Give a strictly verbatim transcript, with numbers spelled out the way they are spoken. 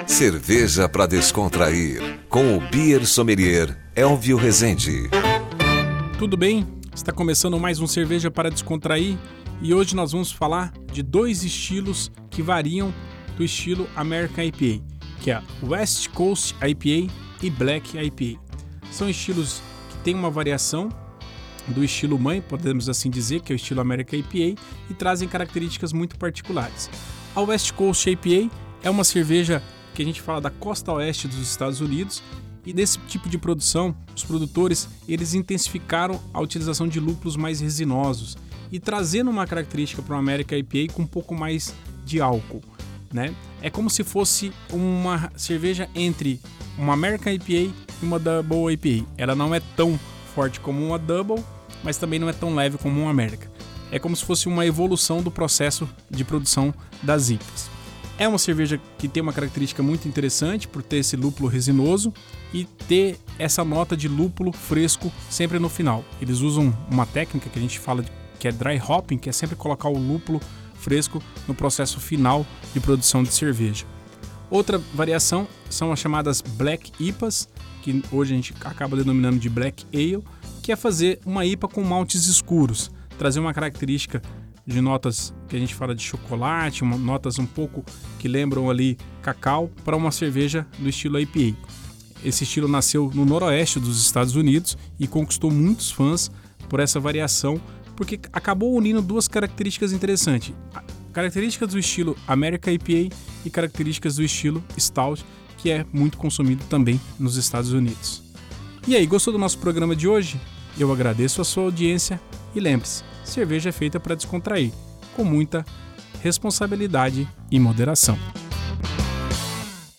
Cerveja para descontrair, com o Beer Sommelier Elvio Rezende. Tudo bem? Está começando mais um Cerveja para Descontrair e hoje nós vamos falar de dois estilos que variam do estilo American I P A, que é West Coast I P A e Black I P A. São estilos que têm uma variação do estilo mãe, podemos assim dizer, que é o estilo American I P A, e trazem características muito particulares. A West Coast I P A é uma cerveja que a gente fala da costa oeste dos Estados Unidos, e nesse tipo de produção, os produtores eles intensificaram a utilização de lúpulos mais resinosos e trazendo uma característica para o American I P A com um pouco mais de álcool, né? É como se fosse uma cerveja entre uma American I P A e uma Double I P A. Ela não é tão forte como uma Double, mas também não é tão leve como uma American. É como se fosse uma evolução do processo de produção das I P As. É uma cerveja que tem uma característica muito interessante por ter esse lúpulo resinoso e ter essa nota de lúpulo fresco sempre no final. Eles usam uma técnica que a gente fala de, que é dry hopping, que é sempre colocar o lúpulo fresco no processo final de produção de cerveja. Outra variação são as chamadas Black I P As, que hoje a gente acaba denominando de Black Ale, que é fazer uma I P A com maltes escuros, trazer uma característica de notas que a gente fala de chocolate, uma, notas um pouco que lembram ali cacau, para uma cerveja do estilo I P A. Esse estilo nasceu no noroeste dos Estados Unidos e conquistou muitos fãs por essa variação, porque acabou unindo duas características interessantes. Características do estilo American I P A e características do estilo Stout, que é muito consumido também nos Estados Unidos. E aí, gostou do nosso programa de hoje? Eu agradeço a sua audiência e lembre-se, cerveja é feita para descontrair, com muita responsabilidade e moderação.